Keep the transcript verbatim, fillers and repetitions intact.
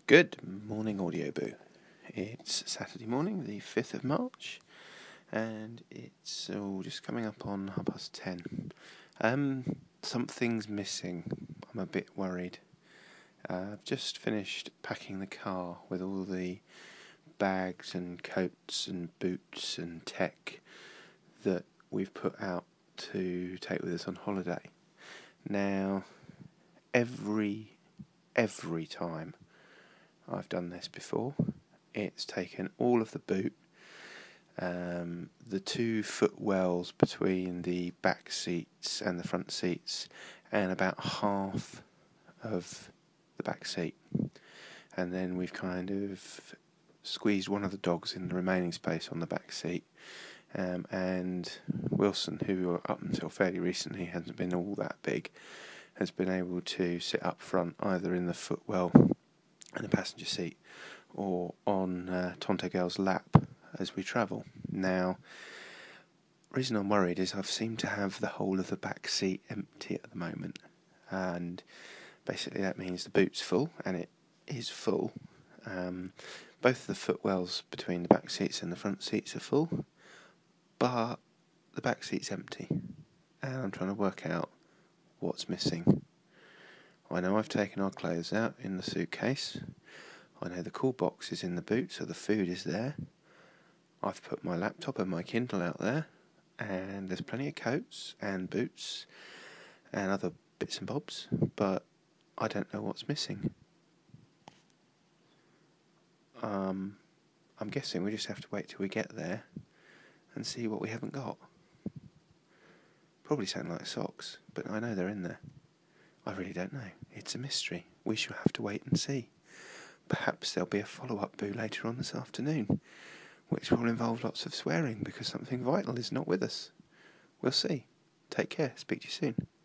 Good morning, Audio Boo. It's Saturday morning, the fifth of March, and it's all just coming up on half past ten. Um, something's missing. I'm a bit worried. Uh, I've just finished packing the car with all the bags and coats and boots and tech that we've put out to take with us on holiday. Now, every, every time I've done this before, it's taken all of the boot, um, the two footwells between the back seats and the front seats, and about half of the back seat. And then we've kind of squeezed one of the dogs in the remaining space on the back seat. Um, and Wilson, who up until fairly recently hasn't been all that big, has been able to sit up front either in the footwell in the passenger seat or on uh, Tonto Girl's lap as we travel. Now, the reason I'm worried is I've seemed to have the whole of the back seat empty at the moment, and basically that means the boot's full, and it is full. Um, both the footwells between the back seats and the front seats are full, but the back seat's empty, and I'm trying to work out what's missing. I know I've taken our clothes out in the suitcase. I know the cool box is in the boot, so the food is there. I've put my laptop and my Kindle out there, and there's plenty of coats and boots and other bits and bobs, but I don't know what's missing. Um, I'm guessing we just have to wait till we get there and see what we haven't got. Probably sound like socks, but I know they're in there. I really don't know. It's a mystery. We shall have to wait and see. Perhaps there'll be a follow-up boo later on this afternoon, which will involve lots of swearing because something vital is not with us. We'll see. Take care. Speak to you soon.